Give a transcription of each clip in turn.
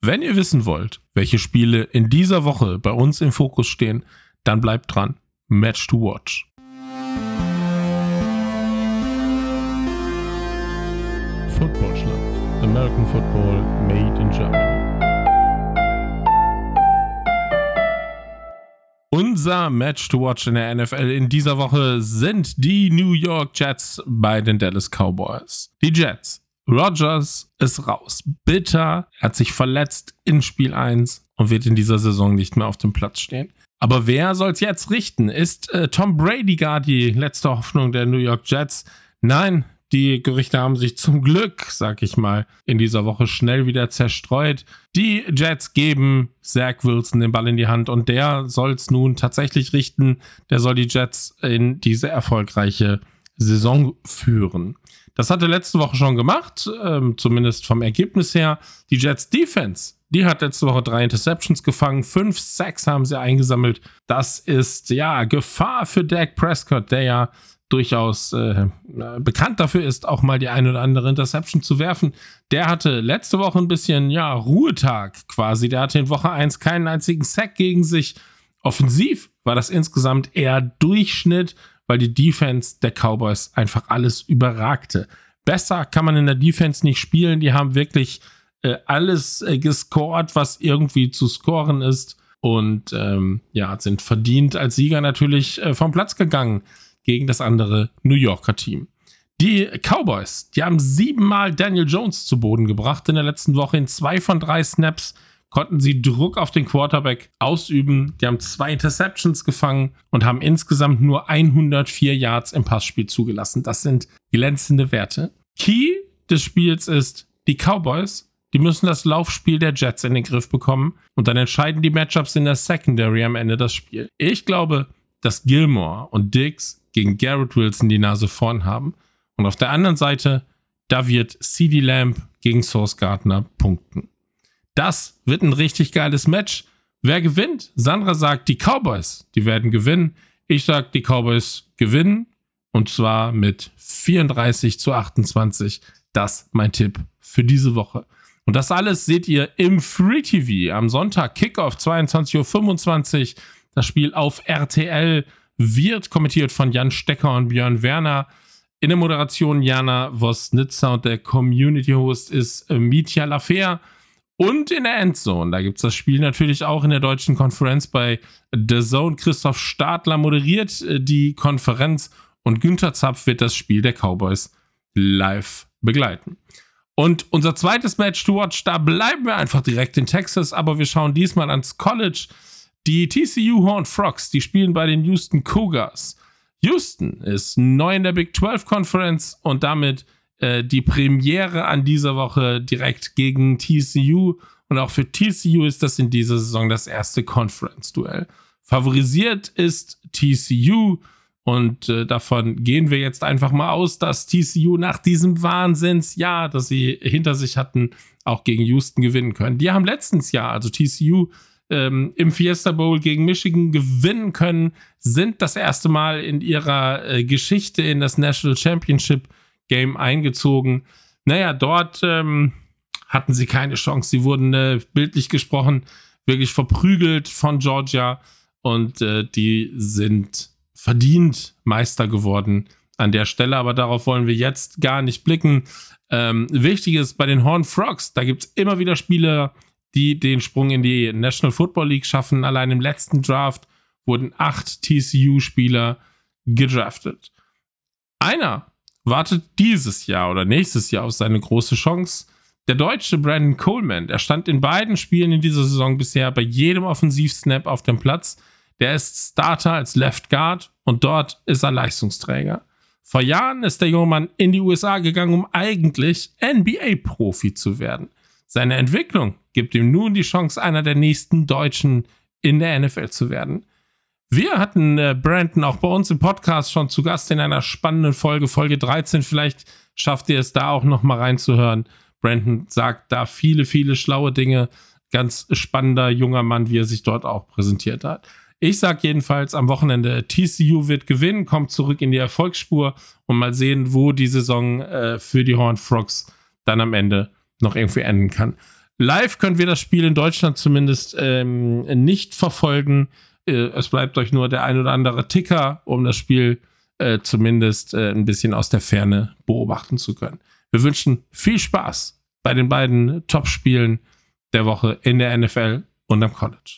Wenn ihr wissen wollt, welche Spiele in dieser Woche bei uns im Fokus stehen, dann bleibt dran. Match to watch. Footballschland. American Football made in Germany. Unser Match to watch in der NFL in dieser Woche sind die New York Jets bei den Dallas Cowboys. Die Jets. Rodgers ist raus. Bitter. Er hat sich verletzt in Spiel 1 und wird in dieser Saison nicht mehr auf dem Platz stehen. Aber wer soll es jetzt richten? Ist Tom Brady gar die letzte Hoffnung der New York Jets? Nein, die Gerüchte haben sich zum Glück, sag ich mal, in dieser Woche schnell wieder zerstreut. Die Jets geben Zach Wilson den Ball in die Hand und der soll es nun tatsächlich richten. Der soll die Jets in diese erfolgreiche Saison führen. Das hat er letzte Woche schon gemacht, zumindest vom Ergebnis her. Die Jets Defense, die hat letzte Woche 3 Interceptions gefangen, 5 Sacks haben sie eingesammelt. Das ist ja Gefahr für Dak Prescott, der ja durchaus bekannt dafür ist, auch mal die ein oder andere Interception zu werfen. Der hatte letzte Woche ein bisschen, Ruhetag quasi. Der hatte in Woche 1 keinen einzigen Sack gegen sich. Offensiv war das insgesamt eher Durchschnitt, weil die Defense der Cowboys einfach alles überragte. Besser kann man in der Defense nicht spielen. Die haben wirklich alles gescored, was irgendwie zu scoren ist. Und sind verdient als Sieger natürlich vom Platz gegangen gegen das andere New Yorker Team. Die Cowboys, die haben 7-mal Daniel Jones zu Boden gebracht in der letzten Woche. In 2 von 3 Snaps konnten sie Druck auf den Quarterback ausüben. Die haben 2 Interceptions gefangen und haben insgesamt nur 104 Yards im Passspiel zugelassen. Das sind glänzende Werte. Key des Spiels ist, die Cowboys, die müssen das Laufspiel der Jets in den Griff bekommen und dann entscheiden die Matchups in der Secondary am Ende das Spiel. Ich glaube, dass Gilmore und Diggs gegen Garrett Wilson die Nase vorn haben. Und auf der anderen Seite, da wird CeeDee Lamb gegen Sauce Gardner punkten. Das wird ein richtig geiles Match. Wer gewinnt? Sandra sagt, die Cowboys, die werden gewinnen. Ich sage, die Cowboys gewinnen. Und zwar mit 34-28. Das ist mein Tipp für diese Woche. Und das alles seht ihr im Free TV am Sonntag. Kickoff 22:25 Uhr. Das Spiel auf RTL wird kommentiert von Jan Stecker und Björn Werner. In der Moderation Jana Wosnitzer und der Community-Host ist Mitya Lafer. Und in der Endzone, da gibt es das Spiel natürlich auch in der deutschen Konferenz bei DAZN. Christoph Stadler moderiert die Konferenz und Günther Zapf wird das Spiel der Cowboys live begleiten. Und unser zweites Match to watch, da bleiben wir einfach direkt in Texas, aber wir schauen diesmal ans College. Die TCU Horned Frogs, die spielen bei den Houston Cougars. Houston ist neu in der Big 12 Conference und damit die Premiere an dieser Woche direkt gegen TCU. Und auch für TCU ist das in dieser Saison das erste Conference-Duell. Favorisiert ist TCU und davon gehen wir jetzt einfach mal aus, dass TCU nach diesem Wahnsinnsjahr, das sie hinter sich hatten, auch gegen Houston gewinnen können. Die haben letztes Jahr, also TCU, im Fiesta Bowl gegen Michigan gewinnen können, sind das erste Mal in ihrer Geschichte in das National Championship Game eingezogen. Naja, dort hatten sie keine Chance. Sie wurden bildlich gesprochen wirklich verprügelt von Georgia und die sind verdient Meister geworden an der Stelle, aber darauf wollen wir jetzt gar nicht blicken. Wichtig ist bei den Horned Frogs, da gibt es immer wieder Spieler, die den Sprung in die National Football League schaffen. Allein im letzten Draft wurden 8 TCU-Spieler gedraftet. Einer wartet dieses Jahr oder nächstes Jahr auf seine große Chance. Der Deutsche Brandon Coleman, der stand in beiden Spielen in dieser Saison bisher bei jedem Offensivsnap auf dem Platz. Der ist Starter als Left Guard und dort ist er Leistungsträger. Vor Jahren ist der junge Mann in die USA gegangen, um eigentlich NBA-Profi zu werden. Seine Entwicklung gibt ihm nun die Chance, einer der nächsten Deutschen in der NFL zu werden. Wir hatten Brandon auch bei uns im Podcast schon zu Gast in einer spannenden Folge, Folge 13. Vielleicht schafft ihr es da auch noch mal reinzuhören. Brandon sagt da viele, viele schlaue Dinge. Ganz spannender junger Mann, wie er sich dort auch präsentiert hat. Ich sage jedenfalls am Wochenende, TCU wird gewinnen, kommt zurück in die Erfolgsspur und mal sehen, wo die Saison für die Horned Frogs dann am Ende noch irgendwie enden kann. Live können wir das Spiel in Deutschland zumindest nicht verfolgen. Es bleibt euch nur der ein oder andere Ticker, um das Spiel zumindest ein bisschen aus der Ferne beobachten zu können. Wir wünschen viel Spaß bei den beiden Top-Spielen der Woche in der NFL und am College.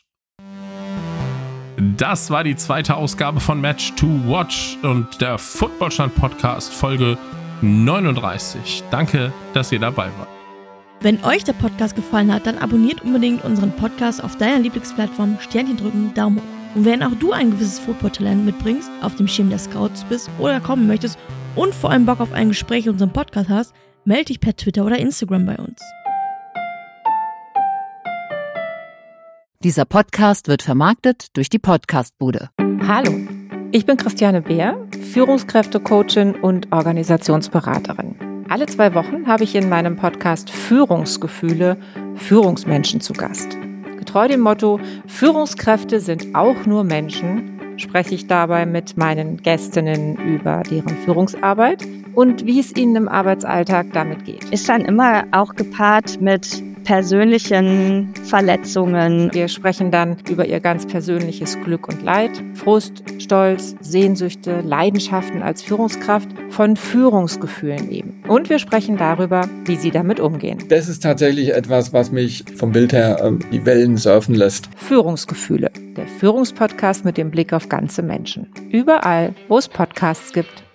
Das war die zweite Ausgabe von Match to Watch und der Footballstand-Podcast Folge 39. Danke, dass ihr dabei wart. Wenn euch der Podcast gefallen hat, dann abonniert unbedingt unseren Podcast auf deiner Lieblingsplattform, Sternchen drücken, Daumen hoch. Und wenn auch du ein gewisses Football-Talent mitbringst, auf dem Schirm der Scouts bist oder kommen möchtest und vor allem Bock auf ein Gespräch in unserem Podcast hast, melde dich per Twitter oder Instagram bei uns. Dieser Podcast wird vermarktet durch die Podcastbude. Hallo, ich bin Christiane Beer, Führungskräfte-Coachin und Organisationsberaterin. Alle 2 Wochen habe ich in meinem Podcast Führungsgefühle Führungsmenschen zu Gast. Getreu dem Motto, Führungskräfte sind auch nur Menschen, spreche ich dabei mit meinen Gästinnen über deren Führungsarbeit und wie es ihnen im Arbeitsalltag damit geht. Ist dann immer auch gepaart mit persönlichen Verletzungen. Wir sprechen dann über ihr ganz persönliches Glück und Leid, Frust, Stolz, Sehnsüchte, Leidenschaften als Führungskraft, von Führungsgefühlen eben. Und wir sprechen darüber, wie sie damit umgehen. Das ist tatsächlich etwas, was mich vom Bild her die Wellen surfen lässt. Führungsgefühle, der Führungspodcast mit dem Blick auf ganze Menschen. Überall, wo es Podcasts gibt.